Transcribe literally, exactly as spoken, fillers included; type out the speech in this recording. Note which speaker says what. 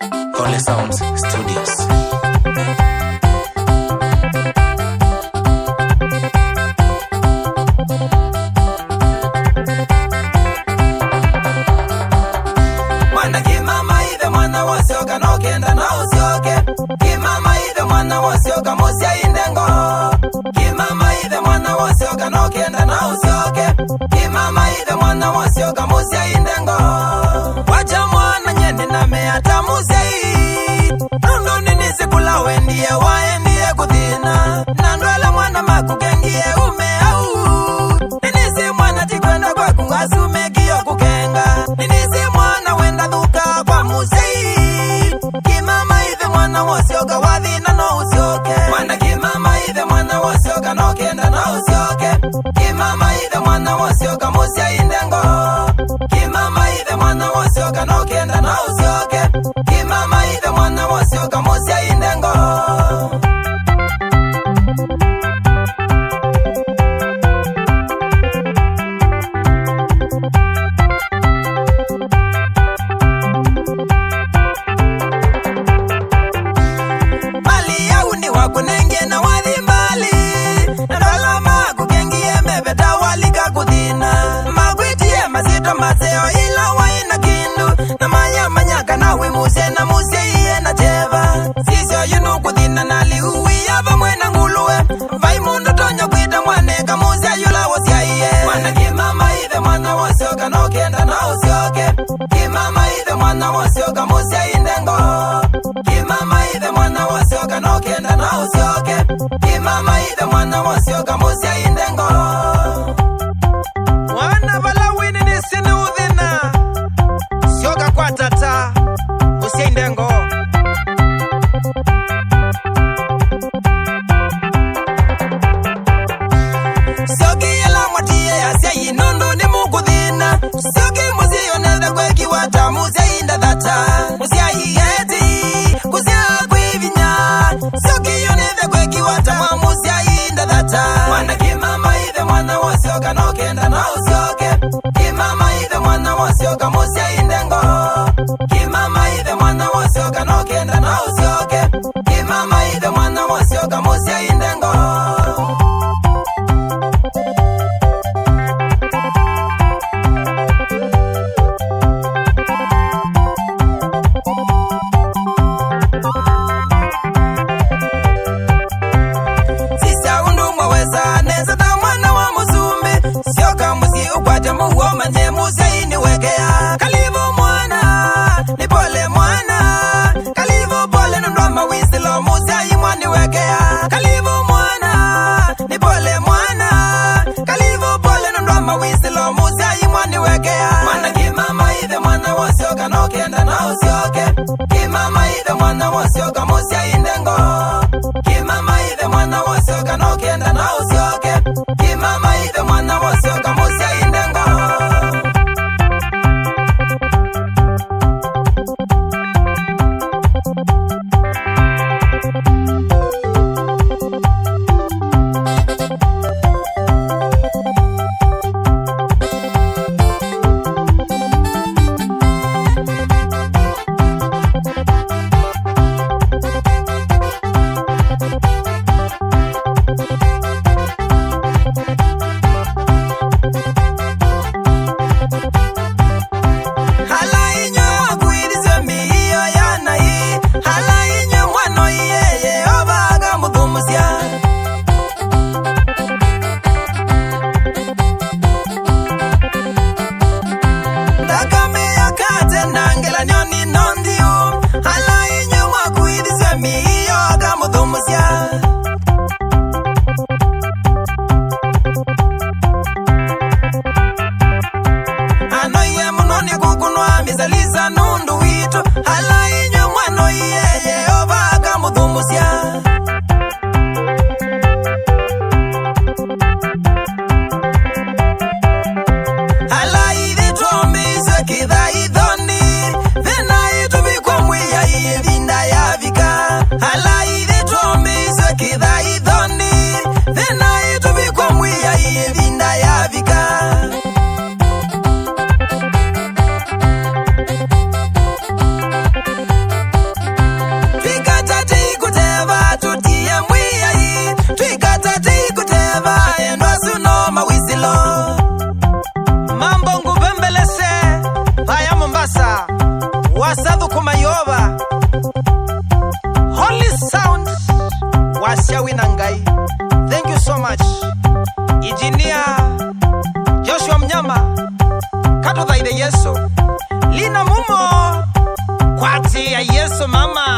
Speaker 1: Holy Sounds Studios.
Speaker 2: Mwana kimama ithe mwana wasioka no kenda na usioke. Kimama ithe mwana wasioka musia indengo. Kimama ithe mwana wasioka no kenda na usioke. Kimama ithe mwana wasioka musia indengo. Wacha mwana nyeni na meata musia hii. Nundo nini sikula wendie waendie kuthina. Nandwele mwana makukengie ume au. Nini si mwana tikwenda kwa kungasume kiyo kukenga. Nini si mwana wenda dhuka kwa musei. Kimama ithe mwana wasioka wathina no usioke. Mwana kimama ithe mwana wasioka no kenda na usioke. Kimama ithe mwana wasioka musia indengo. Kimama ithe mwana wasioka no kenda na usioke. Kimama ithe mwana wasioka musia indengo. Mali yau ni wakunenge na wathi mbali. Ndalama kukengie mebeta walika kuthina. Magwitie masito maseo ila waina kindu. Na manya manyaka na wimuse na muse iye na cheva. Sisio yunu kuthina na liuwi yava mwena nguluwe. Vai mundu tonyo kwita mwaneka muse yula wasia iye. Mwana kimama ithe mwana wasioka no kenda na usioke. Kimama ithe mwana wasioka musia indengo. Kimama ithe mwana wasioka no kenda na usioke. Kimama ithe mwana wasioka musia indengo. Wana vala wini ni sini uthina. Sioka kwa tata musia indengo. Sioki yela mwatie ya siya inundu ni mukuthina. Sioki musio nethe kweki wata musia inda thata. Musia hiyeti kusia kwivinya. Sioki yonethe kweki wata mwa musia inda thata. Mwana kimama ithe mwana wasioka no kenda na usioke. Kimama ithe mwana wasioka musia indengo. Kimama ithe mwana wasioka no kenda na usioke. Kimama ithe mwana wasioka musia indengo. Sisa undu mwaweza neza ta mwana wa musumbi. Sioka musi ukwate muwo manye musia iniwekea. Kalivu mwana, ni pole mwana. Kalivu pole nundwa mawisilo musia imwani wekea. Kalivu mwana, ni pole mwana. Kalivu pole nundwa mawisilo musia imwani wekea. Mwana kimama ithe mwana wasioka no kenda na usioke. Kimama ithe mwana wasioka musia indengo. Kimama ithe mwana wasioka no kenda na usioke. Kimama ithe mwana wasioka musia indengo. Wasadhu kumayoba Holy Sound Washawi Nangai. Thank you so much. Engineer Joshua Mnyama Kato Dhaide Yesu Lina Mumo Kwati ya Yesu mama